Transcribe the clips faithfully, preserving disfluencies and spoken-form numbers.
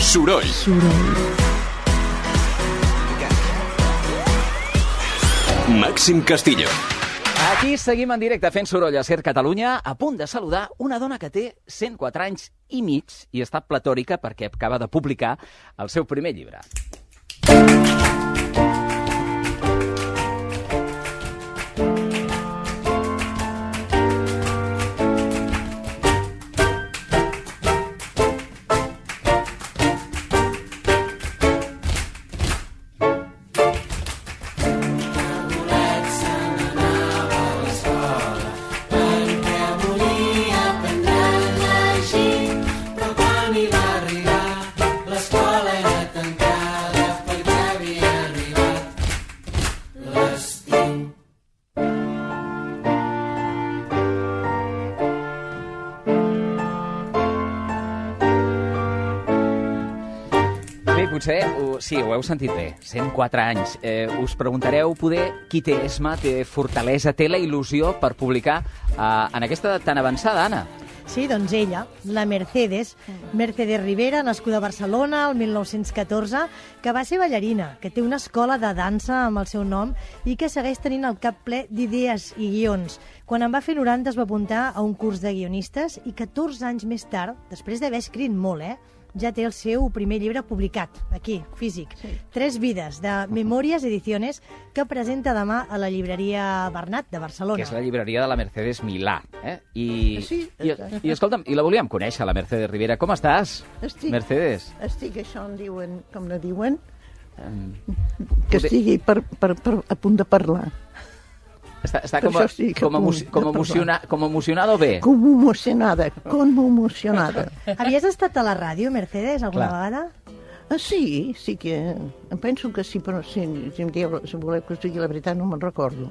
Soroll. Soroll. Màxim Castillo. Aquí seguim en directe fent soroll a Ser Catalunya, a punt de saludar una dona que té cent quatre anys i mig i està platòrica perquè acaba de publicar el seu primer llibre. Potser, sí, ho heu sentit bé, cent quatre anys. Eh, us preguntareu, poder, qui té esma, té fortalesa, té la il·lusió per publicar eh, en aquesta edat tan avançada, Anna? Sí, doncs ella, la Mercedes, Mercedes Rivera, nascuda a Barcelona el mil nou-cents catorze, que va ser ballarina, que té una escola de dansa amb el seu nom i que segueix tenint el cap ple d'idees i guions. Quan en va fer noranta es va apuntar a un curs de guionistes i catorze anys més tard, després d'haver escrit molt, eh, ja té el seu primer llibre publicat, aquí, físic. Sí. Tres vides, de Memòries Ediciones, que presenta demà a la llibreria Bernat de Barcelona. Que és la llibreria de la Mercedes Milà. Eh? I, sí. I, i escolta'm, i la volíem conèixer, la Mercedes Rivera. Com estàs, estic, Mercedes? Estic, això en diuen, com no diuen, um, que estigui per, per, per, a punt de parlar. Està, està com, a, sí, com, emoci com, emociona com emocionada o bé? Com emocionada, com emocionada. Havies estat a la ràdio, Mercedes, alguna Clar. vegada? Ah, sí, sí que... Em penso que sí, però si, si em dieu, si voleu que us digui la veritat, no me'n recordo.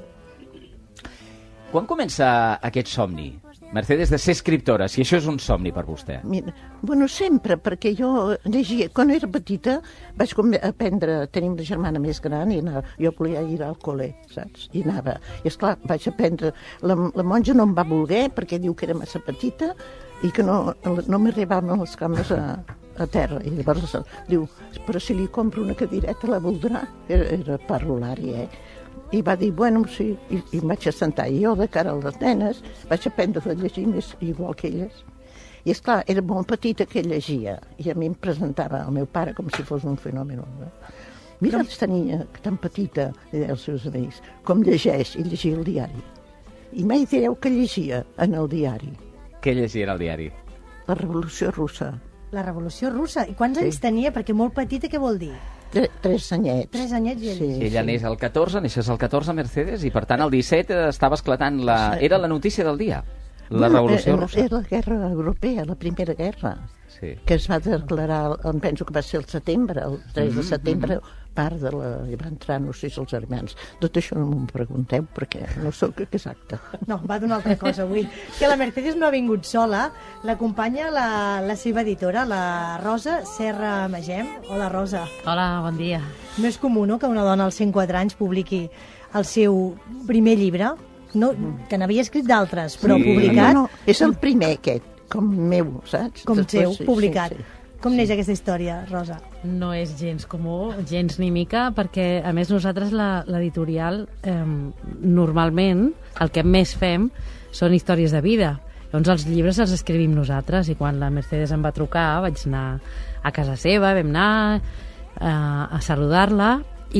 Quan comença aquest somni? Mercedes, de ser escriptora, si això és un somni per vostè. Mira, bueno, sempre, perquè jo llegia... Quan era petita vaig aprendre... Tenim la germana més gran i anava, jo volia ir al col·le, saps? I anava. I esclar, vaig aprendre... La, la monja no em va voler perquè diu que era massa petita i que no, no m'arribaven les cames a, a terra. I llavors diu, però si li compro una cadireta la voldrà. Era, era parvulari, eh? I va dir, bueno, sí, i, i em vaig assentar. I jo, de cara a les nenes, vaig aprendre a llegir més igual que elles. I, esclar, era molt petita que llegia. I a mi em presentava el meu pare com si fos un fenomen. No? Mira, aquesta niña tan petita, deia als seus amics, com llegeix, i llegia el diari. I mai direu que llegia en el diari. Què llegia en el diari? La Revolució Russa. La Revolució Russa. I quants sí. anys tenia? Perquè molt petita, què vol dir? Tre, tres anyets. Tres anyets i sí, ella sí. neix al catorze, neixes al catorze, Mercedes, i per tant el disset estava esclatant la... Era la notícia del dia, la bueno, Revolució era, Russa. Era la guerra europea, la primera guerra, sí. que es va declarar, penso que va ser el setembre, el tres de setembre, part de la... hi va entrar, no sé si els armans. Tot això no m'ho pregunteu, perquè no sóc exacta. No, va d'una altra cosa avui. Que la Mercedes no ha vingut sola, l'acompanya la, la seva editora, la Rosa Serra Magem. Hola, Rosa. Hola, bon dia. No és comú, no?, que una dona als cent quatre anys publiqui el seu primer llibre, no, que n'havia escrit d'altres, però sí. publicat... No, no, és el primer aquest, com meu, saps? Com Després, seu, sí, publicat. Sí, sí. Com neix aquesta història, Rosa? No és gens comú, gens ni mica, perquè, a més, nosaltres, l'editorial, eh, normalment, el que més fem són històries de vida. Llavors, els llibres els escrivim nosaltres, i quan la Mercedes em va trucar, vaig anar a casa seva, vam anar eh, a saludar-la,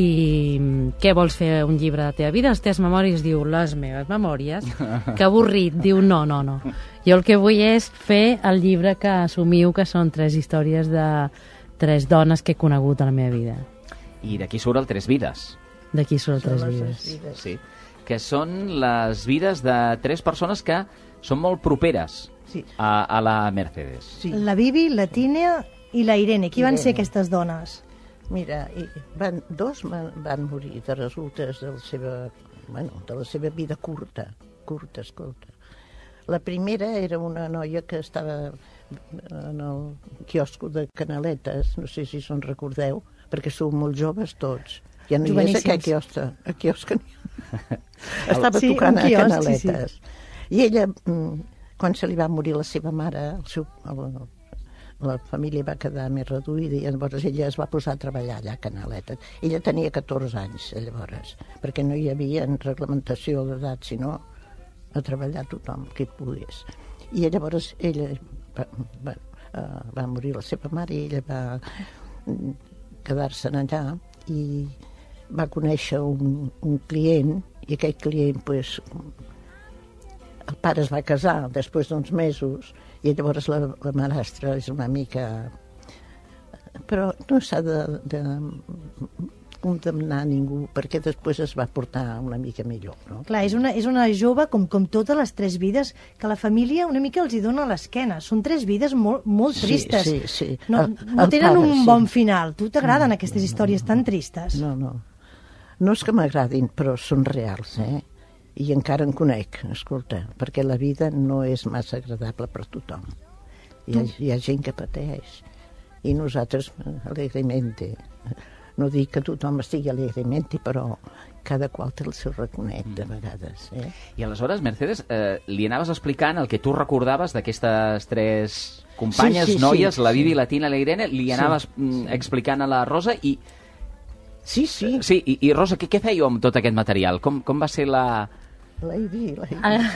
i què vols fer, un llibre de la teva vida? Les teves memòries? Diu, les meves memòries. Que avorrit. Diu, no, no, no. Jo el que vull és fer el llibre que assumiu que són tres històries de tres dones que he conegut a la meva vida. I d'aquí surt el Tres Vides. D'aquí surt el Tres Vides. vides. Sí. Que són les vides de tres persones que són molt properes sí. a, a la Mercedes. Sí. La Bibi, la Tina i la Irene. Qui Irene. van ser aquestes dones? Mira, van, dos van, van morir de resultes de la seva, bueno, de la seva vida curta, curta, escolta. La primera era una noia que estava en el quiosco de Canaletes, no sé si se'n recordeu, perquè sou molt joves tots. Ja no hi és aquell quiosc, a quiosc estava sí, tocant a Canaletes. Sí, sí. I ella, quan se li va morir la seva mare, el seu, el, la família va quedar més reduïda i llavors ella es va posar a treballar allà a Canaletes. Ella tenia catorze anys, llavors, perquè no hi havia reglamentació d'edat, sinó a treballar tothom que hi pogués. I llavors ella va, va, va morir la seva mare i ella va quedar-se allà i va conèixer un, un client i aquell client, pues, el pare es va casar després d'uns mesos i llavors la, la madrastra és una mica... Però no s'ha de, de condemnar ningú, perquè després es va portar una mica millor, no? Clar, és una, és una jove com, com totes les tres vides que la família una mica els hi dona a l'esquena. Són tres vides molt, molt tristes. Sí, sí, sí. No, El, no el tenen pare, un sí. bon final. Tu t'agraden no, aquestes històries tan tristes? No, no. No és que m'agradin, però són reals, eh? I encara en conec, escolta, perquè la vida no és massa agradable per tothom. Hi ha, hi ha gent que pateix. I nosaltres, alegrement, no dic que tothom estigui alegrement, però cada qual té el seu raconet, de vegades. Eh? I aleshores, Mercedes, eh, li anaves explicant el que tu recordaves d'aquestes tres companyes, Sí, sí, noies, sí, la Bibi, sí. la Tina i la Irene, li anaves Sí, mm, sí. explicant a la Rosa i... Sí, sí. Sí, i, i Rosa, què, què fèieu amb tot aquest material? Com, com va ser la... Lady, Lady.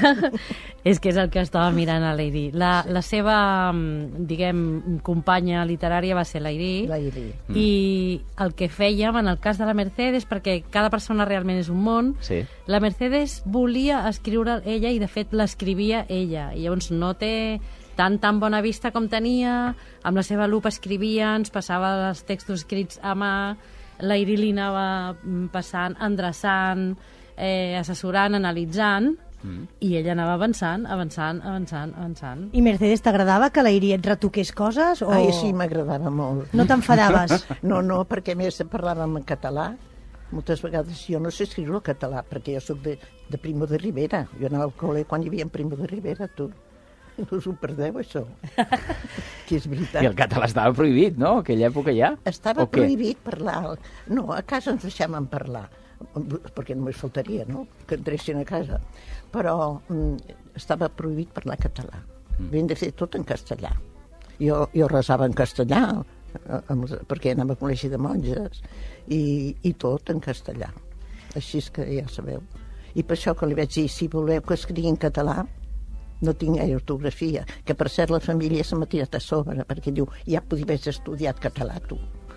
És que és el que estava mirant a Lady. La, la seva, mm, diguem, companya literària va ser Lady. Lady. I el que fèiem en el cas de la Mercedes, perquè cada persona realment és un món, Sí. la Mercedes volia escriure ella i de fet l'escrivia ella. I llavors no té tan tan bona vista com tenia, amb la seva lupa escrivia, ens passava els textos escrits a mà, la Iri li anava mm, passant, endreçant, eh, assessorant, analitzant, mm. i ella anava avançant, avançant, avançant, avançant. I Mercedes, t'agradava que la Iri et retoqués coses? O... Ai, sí, m'agradava molt. No t'enfadaves? No, no, perquè a més parlàvem en català. Moltes vegades jo no sé escriure el català, perquè jo soc de, de Primo de Rivera. Jo anava al col·le quan hi havia en Primo de Rivera, tu. No us ho perdeu, això. Que és veritat. I el català estava prohibit, no? Aquella època ja? Estava O què? prohibit parlar. No, a casa ens deixàvem parlar, perquè només faltaria, no?, que entressin a casa. Però mm, estava prohibit parlar català. Mm. Havien de fer tot en castellà. Jo, jo resava en castellà, amb, perquè anava a col·legi de monges, i, i tot en castellà. Així és que ja sabeu. I per això que li vaig dir, si voleu que escrigui en català, no tinc gaire ortografia, que per cert la família se m'ha tirat a sobre, perquè diu, ja podria haver estudiat català, tu.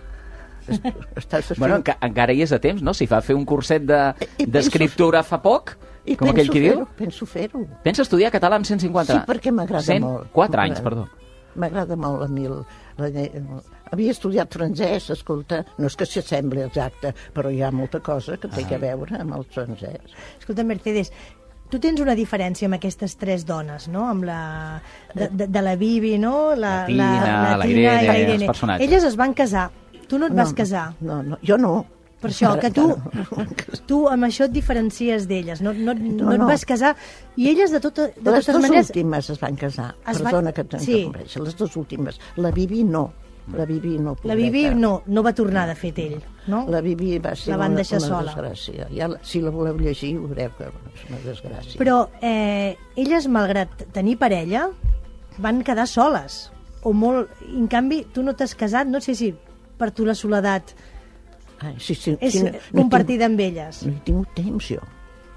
Estàs Bueno, enca encara hi és a temps, no? Si va fer un curset d'escriptura de, fa poc, I com aquell qui diu. Penso fer-ho. Pensa estudiar català amb cent cinquanta? Sí, perquè m'agrada cent molt. quatre anys, perdó. M'agrada molt a mi. El, la, la, havia estudiat francès, escolta, no és que s'hi sembli exacte, però hi ha molta cosa que té ah. a veure amb el francès. Escolta, Mercedes, tu tens una diferència amb aquestes tres dones, no? Amb la... de, de, de la Bibi, no? La Tina, la, la Irene, i la Irene. els personatges. Elles es van casar. Tu no et no, vas casar. No, no, jo no. Per això, que tu, tu amb això et diferencies d'elles, no, no, no, no et vas casar, i elles de, tota, de les totes dues maneres... últimes es van casar, es perdona van... que t'interrompeixi, sí. Les dues últimes. La Bibi no, la Bibi no. La Bibi no, no va tornar de fet ell, no? La Bibi va ser la van una, deixar una sola. desgràcia. Ja, si la voleu llegir, veureu que és una desgràcia. Però eh, elles, malgrat tenir parella, van quedar soles, o molt... En canvi, tu no t'has casat, no sé si per tu la soledat Ai, sí, sí, és sí, no, compartida no amb elles. No he tingut temps, jo.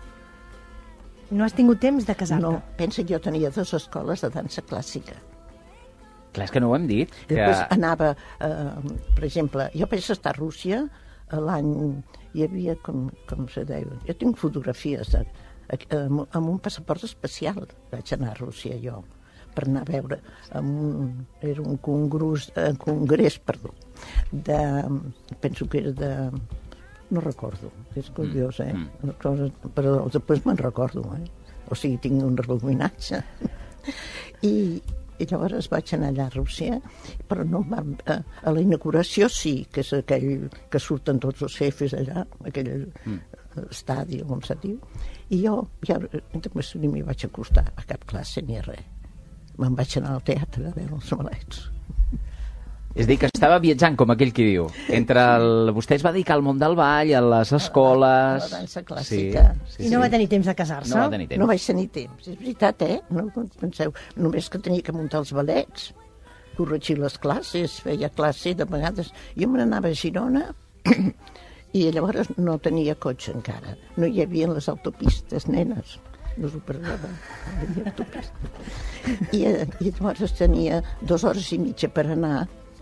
No has tingut temps de casar-te? No, pensa que jo tenia dues escoles de dansa clàssica. Clar, és que no ho hem dit. Que... Després anava, eh, per exemple, jo vaig estar a Rússia l'any... Hi havia, com, com se diu... Jo tinc fotografies de, amb, amb un passaport especial. Vaig anar a Rússia, jo, per anar a veure... Amb un, era un congrés, eh, congrés, perdó, de... Penso que era de... No recordo, és curiós, eh? Mm. Cosa, però després me'n recordo, eh? O sigui, tinc un rebombinatge. I, I llavors vaig anar allà a Rússia, però no vam... A, a la inauguració sí, que és aquell que surten tots els jefes allà, aquell mm. estadi, com se diu, i jo ja només ni m'hi vaig acostar a cap classe ni a res. Me'n vaig anar al teatre a veure els balets. És a dir, que estava viatjant, com aquell qui diu. Entre el... Vostè es va dedicar al món del ball, a les escoles... A la dansa clàssica. Sí, sí, I no sí. va tenir temps de casar-se? No va tenir temps. No vaig tenir temps, és veritat, eh? No, no penseu, només que tenia que muntar els ballets. corregir les classes, feia classe de vegades. Jo me n'anava a Girona i llavors no tenia cotxe encara. No hi havia les autopistes, nenes. No s'ho perdava. No hi havia autopistes. I, I llavors tenia dues hores i mitja per anar.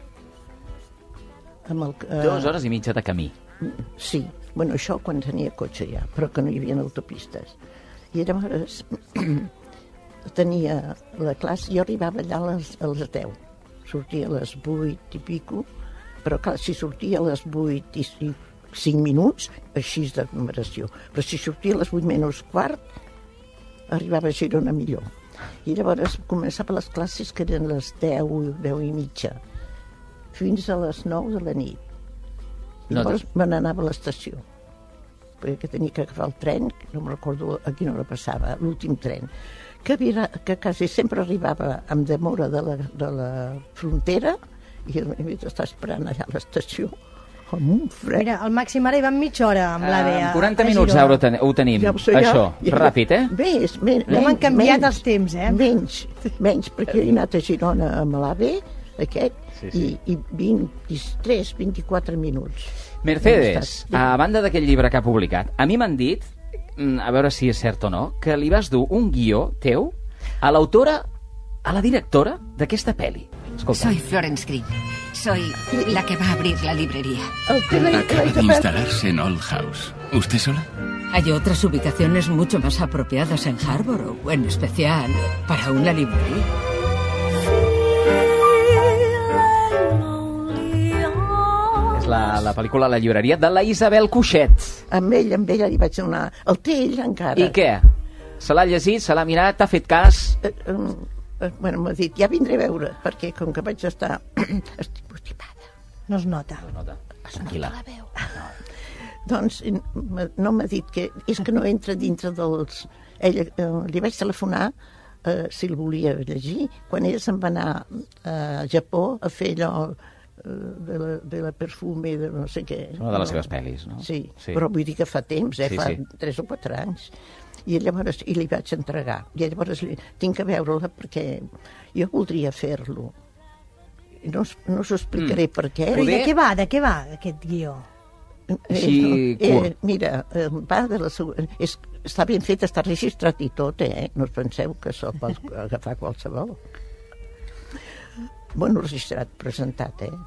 Amb el, uh, Dues hores i mitja de camí. Sí, bueno, això quan tenia cotxe ja, però que no hi havia autopistes. I llavors tenia la classe, jo arribava allà a les, a les deu, sortia a les vuit i pico, però clar, si sortia a les vuit i cinc minuts, així de numeració, però si sortia a les vuit menys quart, arribava a Girona millor. I llavors començava les classes que eren les deu, deu i mitja, fins a les nou de la nit. I llavors no, me n'anava a l'estació, perquè tenia que agafar el tren, no me'n recordo a quina hora passava, l'últim tren, que, havia, que quasi sempre arribava amb demora de la, de la frontera, i havia d'estar esperant allà a l'estació, amb un fred. Mira, al màxim ara hi van mitja hora amb l'A V A. En quaranta minuts ara ho, ten ho tenim, ja ho sé, això, ja, ja, ràpid, eh? Més, men, no m'han canviat menys, els temps, eh? Menys, menys, perquè he anat a Girona amb l'A V, aquest, sí, sí. I, i vint-i-tres, vint-i-quatre minuts. Mercedes, a banda d'aquest llibre que ha publicat, a mi m'han dit, a veure si és cert o no, que li vas dur un guió teu a l'autora, a la directora d'aquesta pel·li. Escolta. Soy Florence Green. Soy la que va a abrir la librería. Acaba de instalarse en Old House. ¿Usted sola? Hay otras ubicaciones mucho más apropiadas en Harborough, en especial para una librería. És la, la pel·lícula La llibreria de la Isabel Cuixet. Amb ell, amb ella li vaig donar... El té ell encara. I què? Se l'ha llegit, se l'ha mirat, t'ha fet cas? Uh, um, uh, bueno, m'ha dit, ja vindré a veure, perquè com que vaig estar... estic motivada. No es nota. No es nota. Tranquil·la. No la veu. No. Doncs no m'ha dit que... És que no entra dintre dels... Ella, uh, li vaig telefonar uh, si el volia llegir, quan ella se'n va anar a Japó a fer allò de la, de la perfume, de no sé què. Una de les seves pel·lis, no? Sí, sí, però vull dir que fa temps, eh? Sí, fa sí. tres o quatre anys. I llavors i li vaig entregar. I llavors li, tinc que veure-la perquè jo voldria fer-lo. No, no us explicaré mm. per què. Però de què va, de què va aquest guió? Així eh, eh, mira, eh, va de la és, està ben fet, està registrat i tot, eh? No us penseu que se'l pot agafar qualsevol. Bueno, registrat, presentat, eh?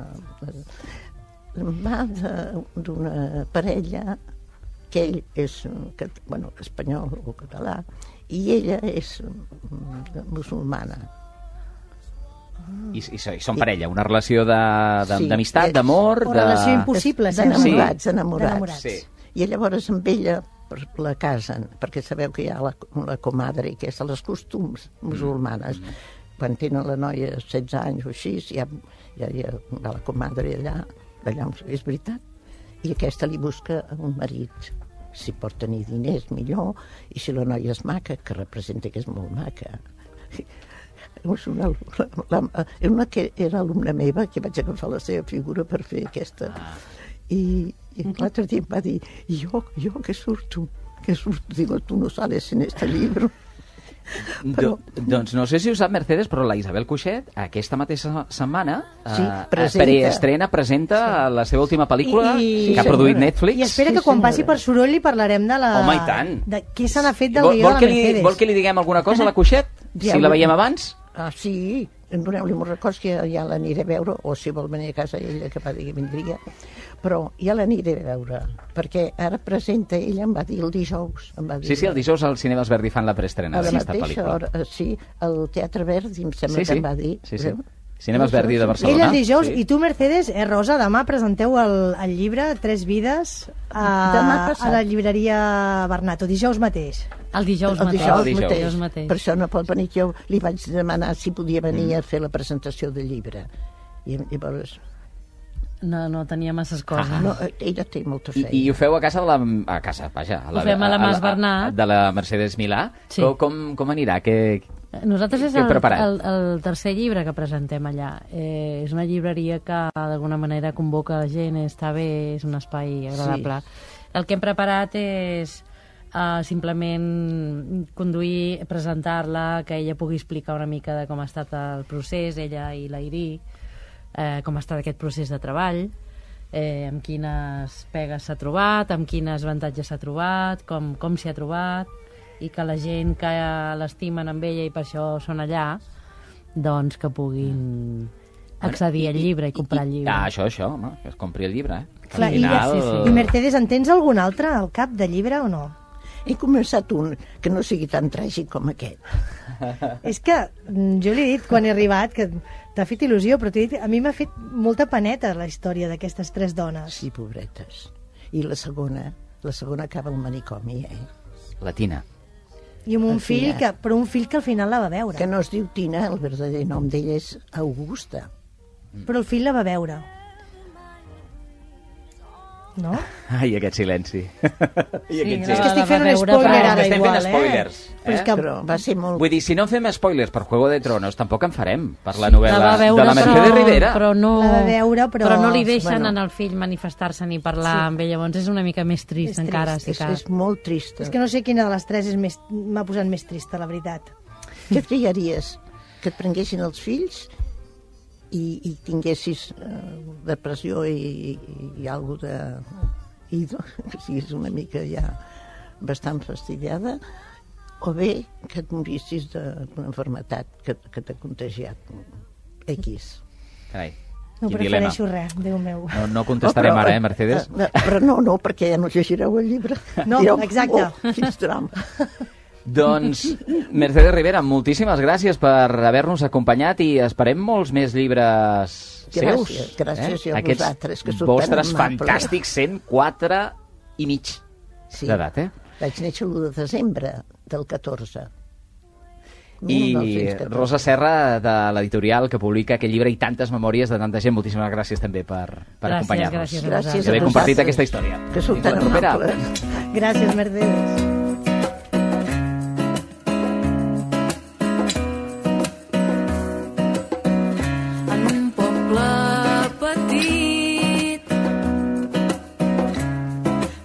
Uh, va d'una parella que ell és que, bueno, espanyol o català i ella és musulmana. I, i, i són parella, una relació d'amistat, sí, d'amor... O relació impossible, d'enamorats, enamorats. Sí. I llavors amb ella la casen, perquè sabeu que hi ha la, la comadre, que és de les costums musulmanes. Mm. Quan tenen la noia setze anys o així, ja, ja, ja va la comadre allà, allà, és veritat. I aquesta li busca un marit. Si pot tenir diners, millor, i si la noia és maca, que representa que és molt maca. És una, la, la, una que era alumna meva, que vaig agafar la seva figura per fer aquesta. I, i l'altre dia em va dir, jo, jo que surto, que surto, digo, tu no sales en este libro. Però... Do, doncs no sé si ho sap Mercedes, però la Isabel Cuixet aquesta mateixa setmana sí, eh, presenta. preestrena, presenta sí. la seva última pel·lícula I, i... que ha produït Netflix. I espera que sí, quan senyora. passi per soroll li parlarem de la... Home, i tant. De què se n'ha fet del vol, guió vol de la li, Mercedes. vol que li diguem alguna cosa a la Cuixet? Si la veiem abans? Ah, sí, doneu-li un record que ja, ja l'aniré a veure, o si vol venir a casa ella, que va dir que vindria, però ja l'aniré a veure, perquè ara presenta, ella em va dir el dijous. Em va dir, sí, sí, el dijous al Cinemes Verdi fan la preestrena d'aquesta pel·lícula. Hora, sí, el Teatre Verdi, em sembla sí, sí. que em va dir. Sí, sí. Cinemes Verdi de Barcelona. Ella el dijous, sí. I tu, Mercedes, eh, Rosa, demà presenteu el, el llibre Tres vides a, a la llibreria Bernat, o dijous mateix. El dijous, el mateix. dijous, el dijous. mateix. mateix. Per això no pot venir. Jo li vaig demanar si podia venir mm. a fer la presentació del llibre. I llavors... No, no tenia masses coses. Ah, no, ella té molta feina. I, I ho feu a casa de la... A casa, vaja. A la, ho fem a la Mas Bernat. De la Mercedes Milà. Sí. Com, com, com anirà? Què, Nosaltres és què heu el, preparat? el, el tercer llibre que presentem allà. Eh, és una llibreria que d'alguna manera convoca la gent, està bé, és un espai agradable. Sí. El que hem preparat és uh, simplement conduir, presentar-la, que ella pugui explicar una mica de com ha estat el procés, ella i l'Airí, eh, com ha estat aquest procés de treball, eh, amb quines pegues s'ha trobat, amb quins avantatges s'ha trobat, com, com s'hi ha trobat, i que la gent que l'estimen amb ella i per això són allà, doncs que puguin accedir al llibre i comprar el llibre. Ah, això, això, home, que es compri el llibre, eh? Clar, i, final... sí, sí. I Mercedes, en tens algun altre al cap de llibre o no? He començat un que no sigui tan tràgic com aquest. És que mm, jo li he dit quan he arribat que t'ha fet il·lusió, però t'he dit, a mi m'ha fet molta paneta la història d'aquestes tres dones. Sí, pobretes. I la segona, la segona acaba al manicomi, eh? La Tina. I amb un La fill, Tina. que, però un fill que al final la va veure. Que no es diu Tina, el verdader nom d'ella és Augusta. Però el fill la va veure. No? Ai, aquest silenci. I Sí, aquest no, És que estic la va fent un veure, spoiler però- ara Estem igual, fent spoilers. eh? Eh? Però és que Però va ser molt... Vull dir, si no fem spoilers per Juego de Tronos, tampoc en farem per la novel·la La va veure, de la Mercedes però, Rivera. però no, La va veure, però- però no li deixen Bueno. bueno. al fill manifestar-se ni parlar Sí. amb ell. Llavors és una mica més trist, És trist. encara. Sí És, que... és molt trista. És que no sé quina de les tres és més m'ha posat més trista, la veritat. Què et triaries? Que et prenguessin els fills i, i tinguessis eh, depressió i, i, i alguna de... i que siguis una mica ja bastant fastidiada, o bé que et morissis d'una malaltia que, que t'ha contagiat X. Carai, No quin dilema. prefereixo res, Déu meu. No, no contestarem Oh, però, ara, eh, Mercedes? eh, Però no, no, perquè ja no llegireu el llibre. No, Direu, exacte. Oh, quins drama. Doncs, Mercedes Rivera, moltíssimes gràcies per haver-nos acompanyat i esperem molts més llibres seus. Gràcies, gràcies eh? a Aquests vosaltres, que sou tan vostres amables. fantàstics cent quatre i mig Sí. d'edat, eh? Vaig néixer l'u de desembre del catorze. I mil nou-cents catorze. Rosa Serra, de l'editorial que publica aquest llibre i tantes memòries de tanta gent, moltíssimes gràcies també per, per Gràcies, acompanyar-nos. gràcies a Gràcies I haver a compartit vosaltres, aquesta història. que sou Fins tan la propera. amables. Gràcies, Mercedes.